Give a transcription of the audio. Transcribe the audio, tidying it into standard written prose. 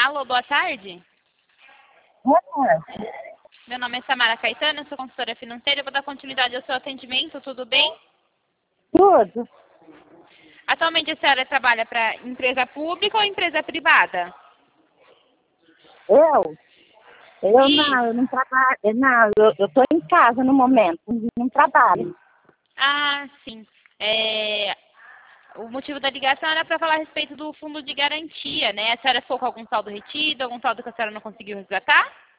Alô, boa tarde. Boa tarde. Meu nome é Samara Caetano, sou consultora financeira. Eu vou dar continuidade ao seu atendimento, tudo bem? Tudo. Atualmente a senhora trabalha para empresa pública ou empresa privada? Eu? Eu Isso. não, eu não trabalho. Não, eu tô em casa no momento, não trabalho. Ah, sim. O motivo da ligação era para falar a respeito do fundo de garantia, né? A senhora ficou com algum saldo retido, algum saldo que a senhora não conseguiu resgatar?